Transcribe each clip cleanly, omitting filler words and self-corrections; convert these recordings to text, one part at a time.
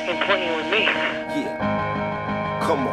and playing with me. Yeah. Come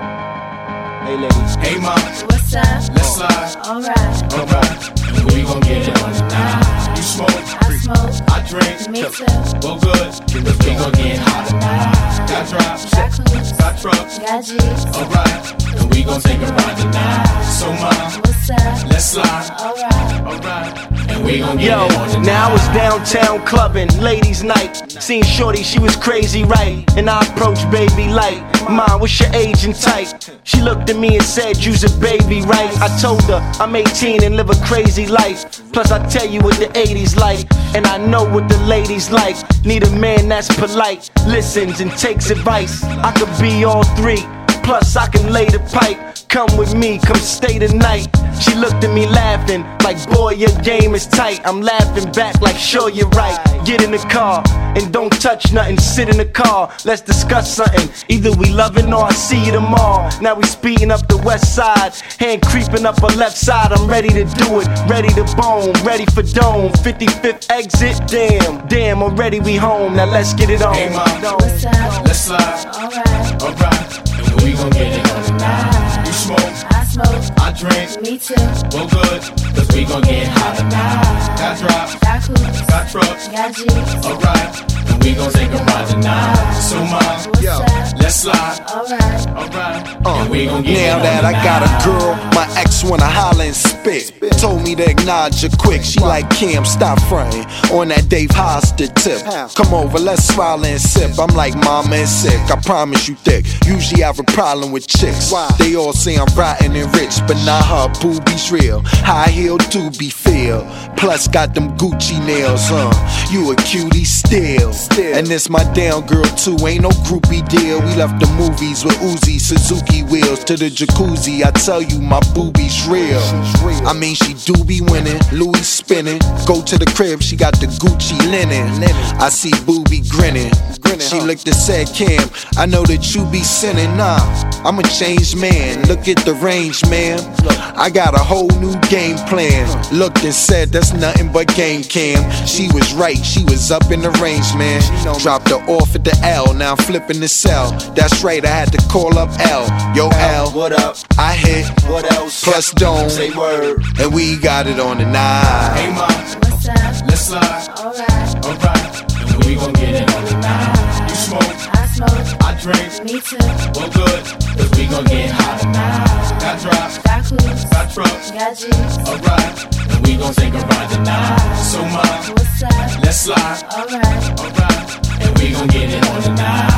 on. Hey, ladies. Hey, ma. What's up? Let's slide. Alright. Alright. We gon' get it on tonight. You smoke. I smoke. I drink. Me too. Well, good. Cause we gon' get hot tonight. Got drops. Got clothes. Got trucks. Got G's. Alright. And we gon' take a ride tonight. So, ma. What's up? Let's slide. Alright. Alright. And we gon' get Yo, it on tonight. now I was downtown clubbing, ladies' night. Seen shorty, she was crazy, right? And I approached baby like, "Mom, what's your age and type?" She looked at me and said, "You's a baby, right?" I told her, I'm 18 and live a crazy life. Plus I tell you what the 80s like, and I know what the ladies like. Need a man that's polite, listens and takes advice. I could be all three, plus I can lay the pipe. Come with me, come stay the night. She looked at me laughing, like, boy, your game is tight. I'm laughing back like, sure, you're right. Get in the car, and don't touch nothing. Sit in the car, let's discuss something. Either we loving or I see you tomorrow. Now we speeding up the west side, hand creeping up her left side. I'm ready to do it, ready to bone, ready for dome. 55th exit, damn, already we home. Now let's get it on. Hey, ma. What's up? Let's slide. Alright. Alright. And we gon' get it on tonight. You smoke. I smoke. I drink. Me too. Well, good. Cause we gon' get hot tonight. Got drops. Got clothes. Got trucks. Got G's. Alright. And we gon' take a ride tonight. So, ma. What's up? Let's slide. Alright. Alright. And we gon' get Now it that on I got a tonight. girl, my ex wanna holler and spit. Told me to acknowledge her quick. She like, Cam, stop frontin' on that Dave Hoster tip. Come over, let's smile and sip. I'm like, mama and sick, I promise you thick. Usually I have a problem with chicks. They all say I'm rotten and rich, but nah, her boobies real. High heel doobie feel. Plus got them Gucci nails, You a cutie still. And this my down girl too, ain't no groupie deal. We left the movies with Uzi, Suzuki wheels to the jacuzzi. I tell you, my boobies real. I mean, she do be winning, Louis spinning. Go to the crib, she got the Gucci linen. I see Booby grinning. She looked and said, Cam, I know that you be sinning. Nah, I'm a changed man. Look at the range, man. I got a whole new game plan. Looked and said, that's nothing but game, Cam. She was right, she was up in the range, man. Dropped her off at the L, now I'm flipping the cell. That's right, I had to call up L. Yo, L, What up? I hit. What else? Plus dome. Say word. And we got it on the night. Hey, ma. What's up? Let's slide. Alright. Alright. And we gon' get it on tonight. You smoke. I smoke. I drink. Me too. Well, good. Cause we gon' get hot tonight. Got drops. Got clothes. Got trucks. Got G's. Alright. And we gon' take a ride tonight. So, ma. What's up? Let's slide. Alright. Alright. And we gon' get it on tonight.